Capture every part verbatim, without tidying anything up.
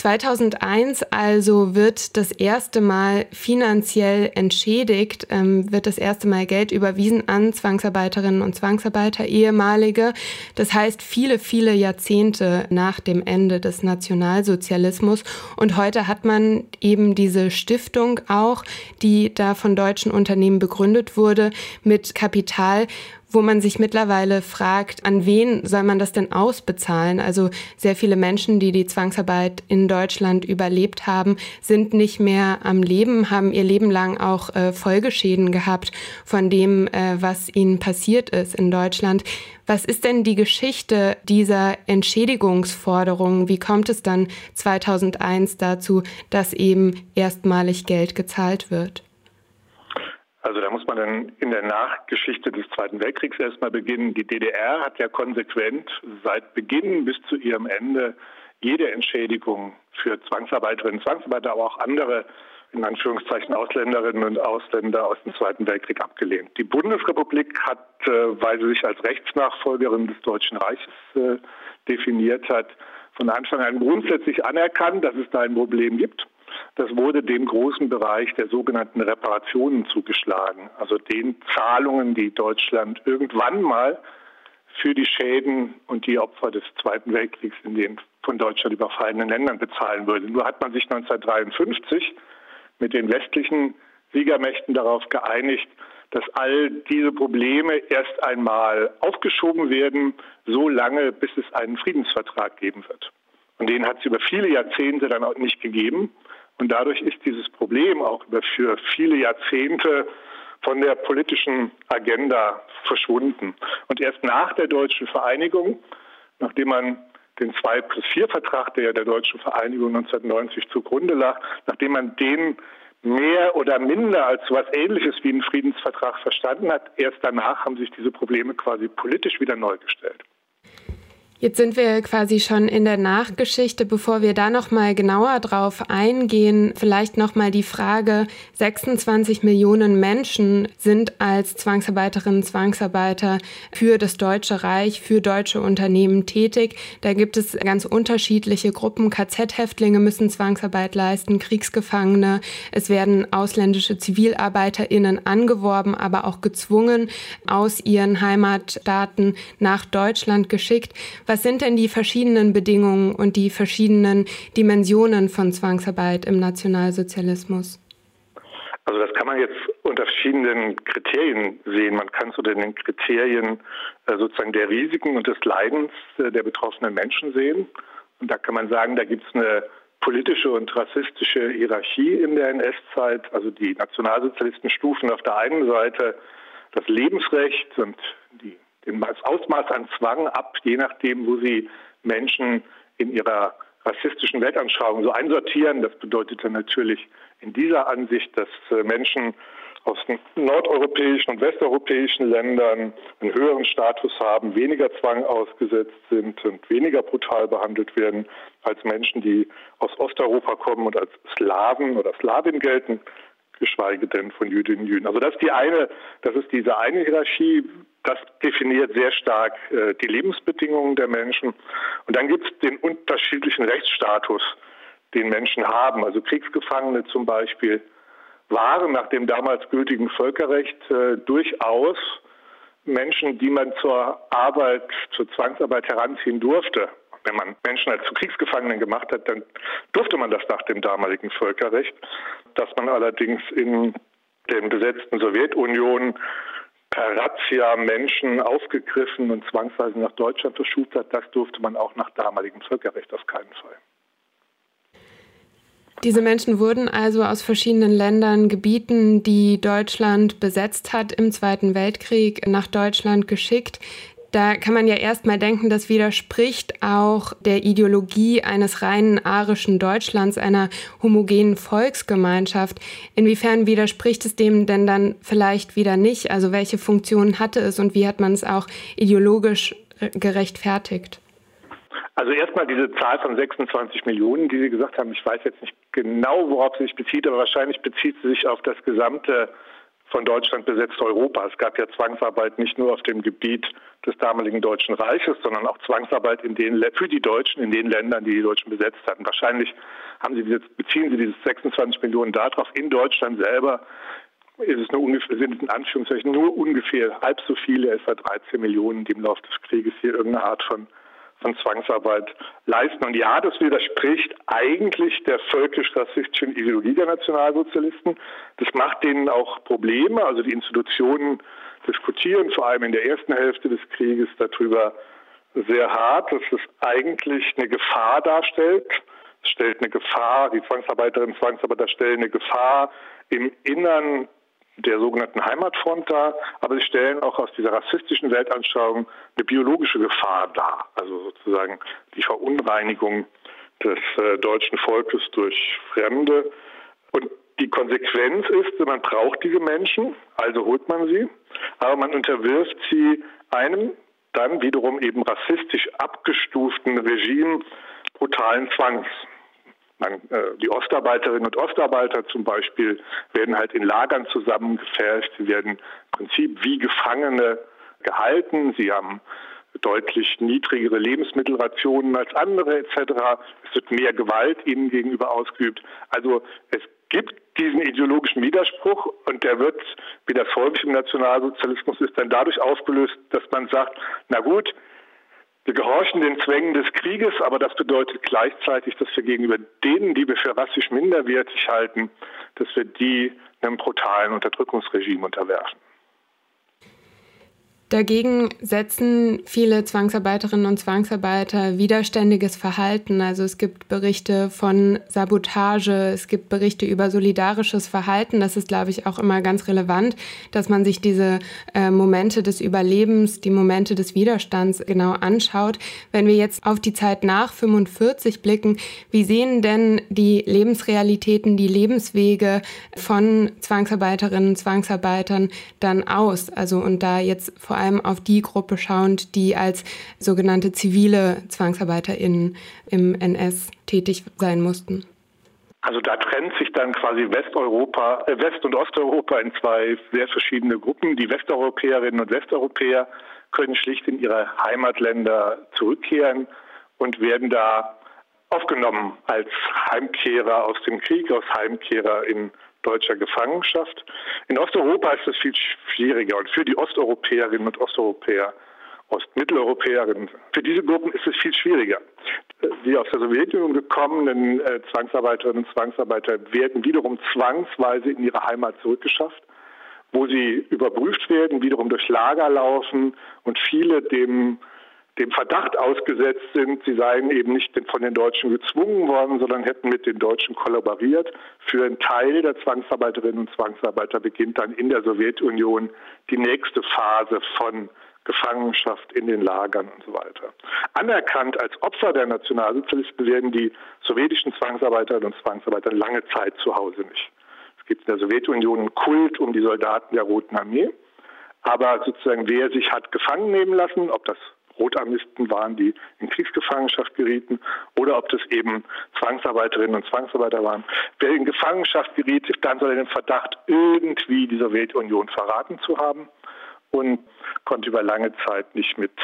zweitausendeins also wird das erste Mal finanziell entschädigt, ähm, wird das erste Mal Geld überwiesen an Zwangsarbeiterinnen und Zwangsarbeiter, ehemalige. Das heißt, viele, viele Jahrzehnte nach dem Ende des Nationalsozialismus. Und heute hat man eben diese Stiftung auch, die da von deutschen Unternehmen begründet wurde, mit Kapital, wo man sich mittlerweile fragt, an wen soll man das denn ausbezahlen? Also sehr viele Menschen, die die Zwangsarbeit in Deutschland überlebt haben, sind nicht mehr am Leben, haben ihr Leben lang auch äh, Folgeschäden gehabt von dem, äh, was ihnen passiert ist in Deutschland. Was ist denn die Geschichte dieser Entschädigungsforderungen? Wie kommt es dann zweitausendeins dazu, dass eben erstmalig Geld gezahlt wird? Also da muss man dann in der Nachgeschichte des Zweiten Weltkriegs erstmal beginnen. Die D D R hat ja konsequent seit Beginn bis zu ihrem Ende jede Entschädigung für Zwangsarbeiterinnen und Zwangsarbeiter, aber auch andere, in Anführungszeichen, Ausländerinnen und Ausländer aus dem Zweiten Weltkrieg abgelehnt. Die Bundesrepublik hat, weil sie sich als Rechtsnachfolgerin des Deutschen Reiches definiert hat, von Anfang an grundsätzlich anerkannt, dass es da ein Problem gibt. Das wurde dem großen Bereich der sogenannten Reparationen zugeschlagen, also den Zahlungen, die Deutschland irgendwann mal für die Schäden und die Opfer des Zweiten Weltkriegs in den von Deutschland überfallenen Ländern bezahlen würde. Nur hat man sich neunzehnhundertdreiundfünfzig mit den westlichen Siegermächten darauf geeinigt, dass all diese Probleme erst einmal aufgeschoben werden, so lange, bis es einen Friedensvertrag geben wird. Und den hat es über viele Jahrzehnte dann auch nicht gegeben. Und dadurch ist dieses Problem auch über für viele Jahrzehnte von der politischen Agenda verschwunden. Und erst nach der deutschen Vereinigung, nachdem man den zwei plus vier Vertrag, der ja der deutschen Vereinigung neunzehnhundertneunzig zugrunde lag, nachdem man den mehr oder minder als so etwas Ähnliches wie einen Friedensvertrag verstanden hat, erst danach haben sich diese Probleme quasi politisch wieder neu gestellt. Jetzt sind wir quasi schon in der Nachgeschichte. Bevor wir da noch mal genauer drauf eingehen, vielleicht noch mal die Frage: sechsundzwanzig Millionen Menschen sind als Zwangsarbeiterinnen und Zwangsarbeiter für das Deutsche Reich, für deutsche Unternehmen tätig. Da gibt es ganz unterschiedliche Gruppen. K Z-Häftlinge müssen Zwangsarbeit leisten, Kriegsgefangene. Es werden ausländische ZivilarbeiterInnen angeworben, aber auch gezwungen, aus ihren Heimatstaaten nach Deutschland geschickt. Was sind denn die verschiedenen Bedingungen und die verschiedenen Dimensionen von Zwangsarbeit im Nationalsozialismus? Also das kann man jetzt unter verschiedenen Kriterien sehen. Man kann es unter den Kriterien sozusagen der Risiken und des Leidens der betroffenen Menschen sehen. Und da kann man sagen, da gibt es eine politische und rassistische Hierarchie in der N S-Zeit. Also die Nationalsozialisten stufen auf der einen Seite das Lebensrecht und die das Ausmaß an Zwang ab, je nachdem, wo sie Menschen in ihrer rassistischen Weltanschauung so einsortieren. Das bedeutet dann natürlich in dieser Ansicht, dass Menschen aus den nordeuropäischen und westeuropäischen Ländern einen höheren Status haben, weniger Zwang ausgesetzt sind und weniger brutal behandelt werden als Menschen, die aus Osteuropa kommen und als Slawen oder Slawin gelten, geschweige denn von Jüdinnen und Juden. Also das ist die eine, das ist diese eine Hierarchie. Das definiert sehr stark äh, die Lebensbedingungen der Menschen. Und dann gibt es den unterschiedlichen Rechtsstatus, den Menschen haben. Also Kriegsgefangene zum Beispiel waren nach dem damals gültigen Völkerrecht äh, durchaus Menschen, die man zur Arbeit, zur Zwangsarbeit heranziehen durfte. Wenn man Menschen als zu Kriegsgefangenen gemacht hat, dann durfte man das nach dem damaligen Völkerrecht. Dass man allerdings in den besetzten Sowjetunion per Razzia Menschen aufgegriffen und zwangsweise nach Deutschland verschubt hat, das durfte man auch nach damaligem Völkerrecht auf keinen Fall. Diese Menschen wurden also aus verschiedenen Ländern, Gebieten, die Deutschland besetzt hat im Zweiten Weltkrieg, nach Deutschland geschickt. Da kann man ja erstmal denken, das widerspricht auch der Ideologie eines reinen arischen Deutschlands, einer homogenen Volksgemeinschaft. Inwiefern widerspricht es dem denn dann vielleicht wieder nicht? Also welche Funktion hatte es und wie hat man es auch ideologisch gerechtfertigt? Also erstmal diese Zahl von sechsundzwanzig Millionen, die Sie gesagt haben. Ich weiß jetzt nicht genau, worauf sie sich bezieht, aber wahrscheinlich bezieht sie sich auf das gesamte von Deutschland besetzte Europa. Es gab ja Zwangsarbeit nicht nur auf dem Gebiet des damaligen Deutschen Reiches, sondern auch Zwangsarbeit in den, für die Deutschen in den Ländern, die die Deutschen besetzt hatten. Wahrscheinlich haben Sie jetzt, beziehen Sie diese sechsundzwanzig Millionen darauf. In Deutschland selber ist es nur ungefähr, sind es in Anführungszeichen nur ungefähr halb so viele, etwa dreizehn Millionen, die im Laufe des Krieges hier irgendeine Art von von Zwangsarbeit leisten. Und ja, das widerspricht eigentlich der völkisch-rassistischen Ideologie der Nationalsozialisten. Das macht denen auch Probleme. Also die Institutionen diskutieren vor allem in der ersten Hälfte des Krieges darüber sehr hart, dass es eigentlich eine Gefahr darstellt. Es stellt eine Gefahr, die Zwangsarbeiterinnen und Zwangsarbeiter stellen eine Gefahr im Innern der sogenannten Heimatfront dar, aber sie stellen auch aus dieser rassistischen Weltanschauung eine biologische Gefahr dar, also sozusagen die Verunreinigung des äh, deutschen Volkes durch Fremde. Und die Konsequenz ist, man braucht diese Menschen, also holt man sie, aber man unterwirft sie einem dann wiederum eben rassistisch abgestuften Regime brutalen Zwangs. Man, äh, die Ostarbeiterinnen und Ostarbeiter zum Beispiel werden halt in Lagern zusammengepfercht. Sie werden im Prinzip wie Gefangene gehalten. Sie haben deutlich niedrigere Lebensmittelrationen als andere et cetera. Es wird mehr Gewalt ihnen gegenüber ausgeübt. Also es gibt diesen ideologischen Widerspruch und der wird, wie das häufig im Nationalsozialismus ist, dann dadurch aufgelöst, dass man sagt, na gut, wir gehorchen den Zwängen des Krieges, aber das bedeutet gleichzeitig, dass wir gegenüber denen, die wir für rassisch minderwertig halten, dass wir die einem brutalen Unterdrückungsregime unterwerfen. Dagegen setzen viele Zwangsarbeiterinnen und Zwangsarbeiter widerständiges Verhalten. Also es gibt Berichte von Sabotage, es gibt Berichte über solidarisches Verhalten. Das ist, glaube ich, auch immer ganz relevant, dass man sich diese äh, Momente des Überlebens, die Momente des Widerstands genau anschaut. Wenn wir jetzt auf die Zeit nach fünfundvierzig blicken, wie sehen denn die Lebensrealitäten, die Lebenswege von Zwangsarbeiterinnen und Zwangsarbeitern dann aus? Also und da jetzt vor vor allem auf die Gruppe schauend, die als sogenannte zivile ZwangsarbeiterInnen im N S tätig sein mussten. Also da trennt sich dann quasi Westeuropa, äh West- und Osteuropa in zwei sehr verschiedene Gruppen. Die Westeuropäerinnen und Westeuropäer können schlicht in ihre Heimatländer zurückkehren und werden da aufgenommen als Heimkehrer aus dem Krieg, als Heimkehrer in deutscher Gefangenschaft. In Osteuropa ist das viel schwieriger und für die Osteuropäerinnen und Osteuropäer, Ostmitteleuropäerinnen, für diese Gruppen ist es viel schwieriger. Die aus der Sowjetunion gekommenen äh, Zwangsarbeiterinnen und Zwangsarbeiter werden wiederum zwangsweise in ihre Heimat zurückgeschafft, wo sie überprüft werden, wiederum durch Lager laufen und viele dem dem Verdacht ausgesetzt sind, sie seien eben nicht von den Deutschen gezwungen worden, sondern hätten mit den Deutschen kollaboriert. Für einen Teil der Zwangsarbeiterinnen und Zwangsarbeiter beginnt dann in der Sowjetunion die nächste Phase von Gefangenschaft in den Lagern und so weiter. Anerkannt als Opfer der Nationalsozialisten werden die sowjetischen Zwangsarbeiterinnen und Zwangsarbeiter lange Zeit zu Hause nicht. Es gibt in der Sowjetunion einen Kult um die Soldaten der Roten Armee, aber sozusagen wer sich hat gefangen nehmen lassen, ob das Rotarmisten waren, die in Kriegsgefangenschaft gerieten, oder ob das eben Zwangsarbeiterinnen und Zwangsarbeiter waren. Wer in Gefangenschaft geriet, dann soll er den Verdacht, irgendwie die Sowjetunion verraten zu haben und konnte über lange Zeit nicht mit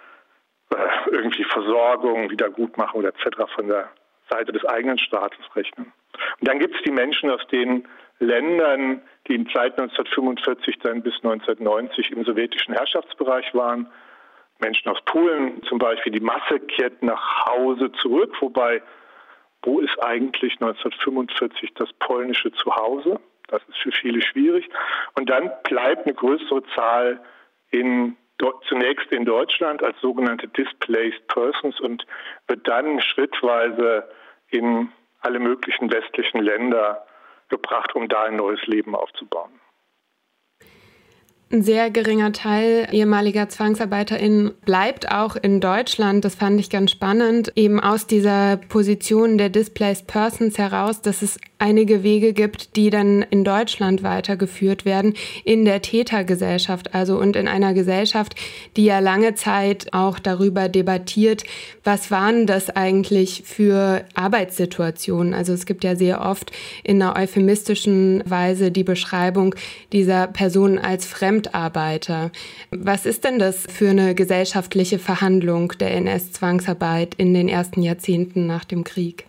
äh, irgendwie Versorgung, Wiedergutmachung et cetera von der Seite des eigenen Staates rechnen. Und dann gibt es die Menschen aus den Ländern, die in Zeit neunzehnhundertfünfundvierzig dann bis neunzehnhundertneunzig im sowjetischen Herrschaftsbereich waren. Menschen aus Polen zum Beispiel, die Masse kehrt nach Hause zurück, wobei, wo ist eigentlich neunzehnhundertfünfundvierzig das polnische Zuhause? Das ist für viele schwierig. Und dann bleibt eine größere Zahl in, zunächst in Deutschland als sogenannte Displaced Persons und wird dann schrittweise in alle möglichen westlichen Länder gebracht, um da ein neues Leben aufzubauen. Ein sehr geringer Teil ehemaliger ZwangsarbeiterInnen bleibt auch in Deutschland. Das fand ich ganz spannend, eben aus dieser Position der Displaced Persons heraus, dass es einige Wege gibt, die dann in Deutschland weitergeführt werden, in der Tätergesellschaft, also und in einer Gesellschaft, die ja lange Zeit auch darüber debattiert, was waren das eigentlich für Arbeitssituationen. Also es gibt ja sehr oft in einer euphemistischen Weise die Beschreibung dieser Personen als Fremdarbeiter. Was ist denn das für eine gesellschaftliche Verhandlung der N S-Zwangsarbeit in den ersten Jahrzehnten nach dem Krieg?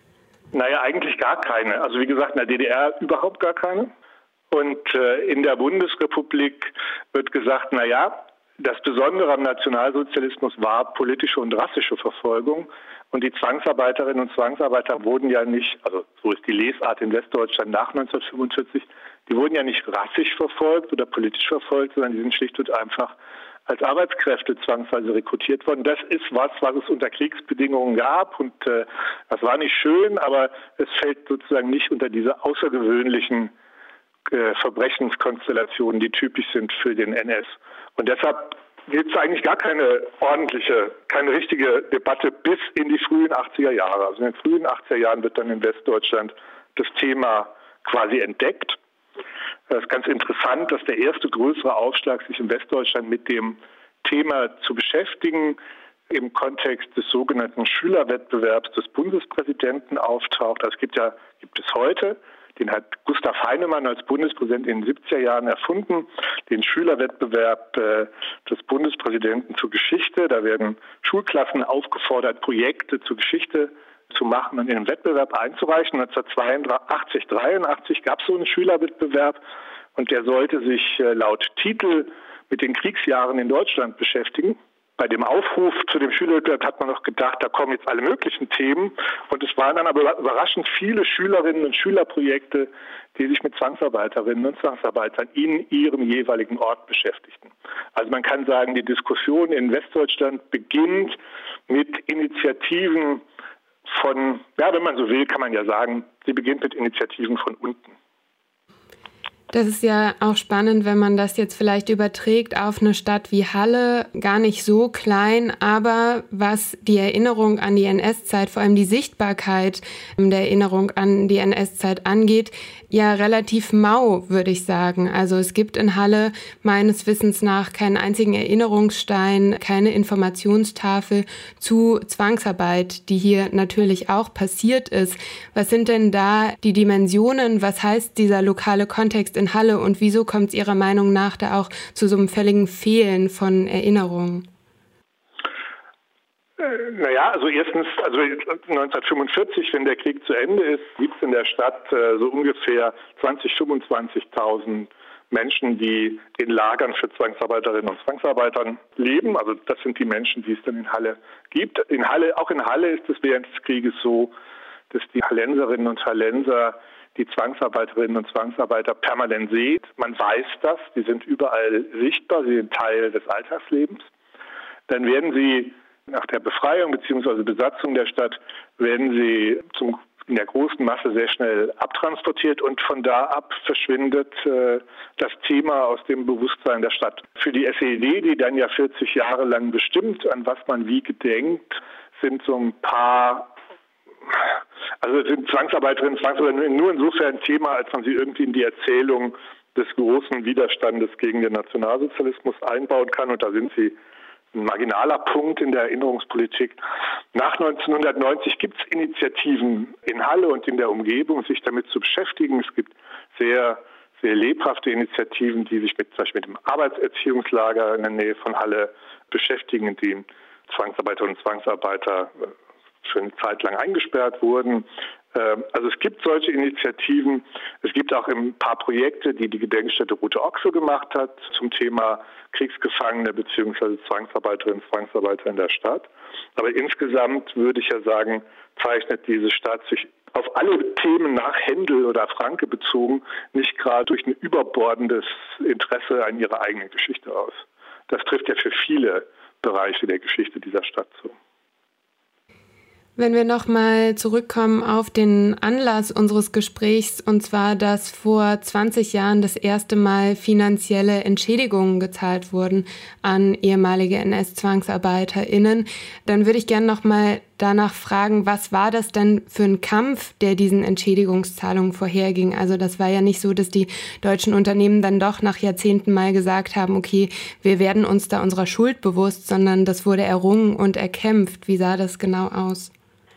Naja, eigentlich gar keine. Also wie gesagt, in der D D R überhaupt gar keine. Und äh, in der Bundesrepublik wird gesagt, naja, das Besondere am Nationalsozialismus war politische und rassische Verfolgung. Und die Zwangsarbeiterinnen und Zwangsarbeiter wurden ja nicht, also so ist die Lesart in Westdeutschland nach neunzehnhundertfünfundvierzig, die wurden ja nicht rassisch verfolgt oder politisch verfolgt, sondern die sind schlicht und einfach als Arbeitskräfte zwangsweise rekrutiert worden. Das ist was, was es unter Kriegsbedingungen gab und äh, das war nicht schön, aber es fällt sozusagen nicht unter diese außergewöhnlichen äh, Verbrechenskonstellationen, die typisch sind für den N S. Und deshalb gibt es eigentlich gar keine ordentliche, keine richtige Debatte bis in die frühen achtziger Jahre. Also in den frühen achtziger Jahren wird dann in Westdeutschland das Thema quasi entdeckt. Das ist ganz interessant, dass der erste größere Aufschlag, sich in Westdeutschland mit dem Thema zu beschäftigen, im Kontext des sogenannten Schülerwettbewerbs des Bundespräsidenten auftaucht. Das gibt ja, gibt es heute. Den hat Gustav Heinemann als Bundespräsident in den siebziger Jahren erfunden, den Schülerwettbewerb äh, des Bundespräsidenten zur Geschichte. Da werden Schulklassen aufgefordert, Projekte zur Geschichte zu machen und in den Wettbewerb einzureichen. neunzehnhundertzweiundachtzig, dreiundachtzig gab es so einen Schülerwettbewerb und der sollte sich äh, laut Titel mit den Kriegsjahren in Deutschland beschäftigen. Bei dem Aufruf zu dem Schülerwettbewerb hat man noch gedacht, da kommen jetzt alle möglichen Themen. Und es waren dann aber überraschend viele Schülerinnen und Schülerprojekte, die sich mit Zwangsarbeiterinnen und Zwangsarbeitern in ihrem jeweiligen Ort beschäftigten. Also man kann sagen, die Diskussion in Westdeutschland beginnt mit Initiativen von, ja, wenn man so will, kann man ja sagen, sie beginnt mit Initiativen von unten. Das ist ja auch spannend, wenn man das jetzt vielleicht überträgt auf eine Stadt wie Halle, gar nicht so klein, aber was die Erinnerung an die N S-Zeit, vor allem die Sichtbarkeit der Erinnerung an die N S-Zeit angeht, ja relativ mau, würde ich sagen. Also es gibt in Halle meines Wissens nach keinen einzigen Erinnerungsstein, keine Informationstafel zu Zwangsarbeit, die hier natürlich auch passiert ist. Was sind denn da die Dimensionen? Was heißt dieser lokale Kontext in Halle und wieso kommt es Ihrer Meinung nach da auch zu so einem völligen Fehlen von Erinnerungen? Naja, also erstens, also neunzehnhundertfünfundvierzig, wenn der Krieg zu Ende ist, gibt es in der Stadt äh, so ungefähr zwanzigtausend, fünfundzwanzigtausend Menschen, die in Lagern für Zwangsarbeiterinnen und Zwangsarbeitern leben. Also das sind die Menschen, die es dann in Halle gibt. In Halle, auch in Halle ist es während des Krieges so, dass die Hallenserinnen und Hallenser die Zwangsarbeiterinnen und Zwangsarbeiter permanent sehen. Man weiß das, die sind überall sichtbar, sie sind Teil des Alltagslebens. Dann werden sie nach der Befreiung bzw. Besatzung der Stadt werden sie zum, in der großen Masse sehr schnell abtransportiert und von da ab verschwindet äh, das Thema aus dem Bewusstsein der Stadt. Für die S E D, die dann ja vierzig Jahre lang bestimmt, an was man wie gedenkt, sind so ein paar, also sind Zwangsarbeiterinnen und Zwangsarbeiter nur insofern ein Thema, als man sie irgendwie in die Erzählung des großen Widerstandes gegen den Nationalsozialismus einbauen kann und da sind sie ein marginaler Punkt in der Erinnerungspolitik. Nach neunzehnhundertneunzig gibt es Initiativen in Halle und in der Umgebung, sich damit zu beschäftigen. Es gibt sehr, sehr lebhafte Initiativen, die sich mit, zum Beispiel mit dem Arbeitserziehungslager in der Nähe von Halle beschäftigen, in dem Zwangsarbeiterinnen und Zwangsarbeiter für eine Zeit lang eingesperrt wurden. Also es gibt solche Initiativen. Es gibt auch ein paar Projekte, die die Gedenkstätte Rote Ochse gemacht hat zum Thema Kriegsgefangene bzw. Zwangsarbeiterinnen und Zwangsarbeiter in der Stadt. Aber insgesamt würde ich ja sagen, zeichnet diese Stadt sich auf alle Themen nach Händel oder Franke bezogen nicht gerade durch ein überbordendes Interesse an ihrer eigenen Geschichte aus. Das trifft ja für viele Bereiche der Geschichte dieser Stadt zu. Wenn wir nochmal zurückkommen auf den Anlass unseres Gesprächs, und zwar, dass vor zwanzig Jahren das erste Mal finanzielle Entschädigungen gezahlt wurden an ehemalige N S-ZwangsarbeiterInnen, dann würde ich gerne nochmal danach fragen, was war das denn für ein Kampf, der diesen Entschädigungszahlungen vorherging? Also das war ja nicht so, dass die deutschen Unternehmen dann doch nach Jahrzehnten mal gesagt haben, okay, wir werden uns da unserer Schuld bewusst, sondern das wurde errungen und erkämpft. Wie sah das genau aus?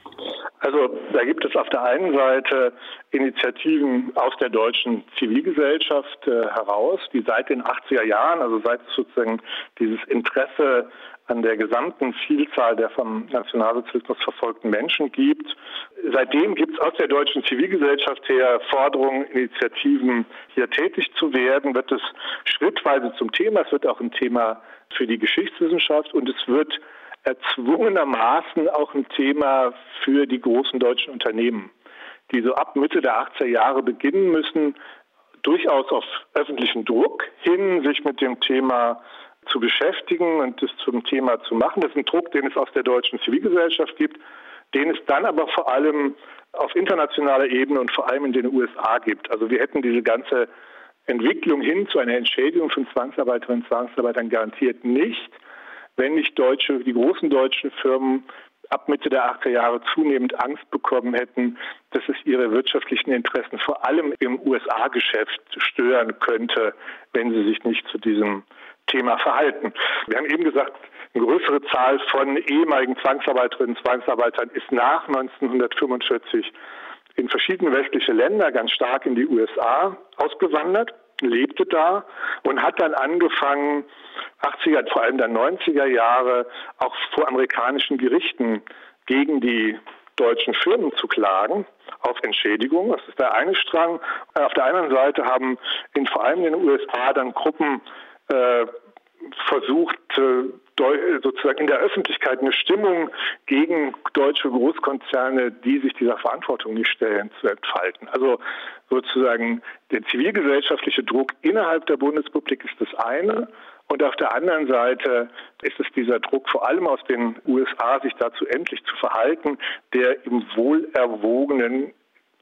Also da gibt es auf der einen Seite Initiativen aus der deutschen Zivilgesellschaft äh, heraus, die seit den achtziger Jahren, also seit es sozusagen dieses Interesse an der gesamten Vielzahl der vom Nationalsozialismus verfolgten Menschen gibt. Seitdem gibt es aus der deutschen Zivilgesellschaft her Forderungen, Initiativen, hier tätig zu werden, wird es schrittweise zum Thema. Es wird auch ein Thema für die Geschichtswissenschaft und es wird erzwungenermaßen auch ein Thema für die großen deutschen Unternehmen, die so ab Mitte der achtziger Jahre beginnen müssen, durchaus auf öffentlichen Druck hin, sich mit dem Thema zu beschäftigen und es zum Thema zu machen. Das ist ein Druck, den es aus der deutschen Zivilgesellschaft gibt, den es dann aber vor allem auf internationaler Ebene und vor allem in den U S A gibt. Also wir hätten diese ganze Entwicklung hin zu einer Entschädigung von Zwangsarbeiterinnen und Zwangsarbeitern garantiert nicht, wenn nicht deutsche, die großen deutschen Firmen ab Mitte der achtziger Jahre zunehmend Angst bekommen hätten, dass es ihre wirtschaftlichen Interessen vor allem im U S A-Geschäft stören könnte, wenn sie sich nicht zu diesem Thema verhalten. Wir haben eben gesagt, eine größere Zahl von ehemaligen Zwangsarbeiterinnen und Zwangsarbeitern ist nach neunzehnhundertfünfundvierzig in verschiedene westliche Länder, ganz stark in die U S A ausgewandert, lebte da und hat dann angefangen, achtziger, vor allem dann neunziger Jahre, auch vor amerikanischen Gerichten gegen die deutschen Firmen zu klagen auf Entschädigung. Das ist der eine Strang. Auf der anderen Seite haben in, vor allem in den U S A dann Gruppen äh, versucht, äh, sozusagen in der Öffentlichkeit eine Stimmung gegen deutsche Großkonzerne, die sich dieser Verantwortung nicht stellen, zu entfalten. Also sozusagen der zivilgesellschaftliche Druck innerhalb der Bundesrepublik ist das eine. Und auf der anderen Seite ist es dieser Druck vor allem aus den U S A, sich dazu endlich zu verhalten, der im wohlerwogenen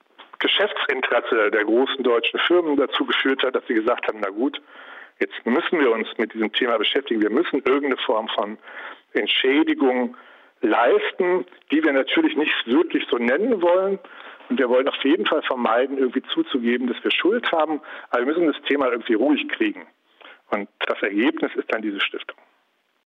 Geschäftsinteresse der großen deutschen Firmen dazu geführt hat, dass sie gesagt haben, na gut, jetzt müssen wir uns mit diesem Thema beschäftigen. Wir müssen irgendeine Form von Entschädigung leisten, die wir natürlich nicht wirklich so nennen wollen. Und wir wollen auf jeden Fall vermeiden, irgendwie zuzugeben, dass wir Schuld haben. Aber wir müssen das Thema irgendwie ruhig kriegen. Und das Ergebnis ist dann diese Stiftung.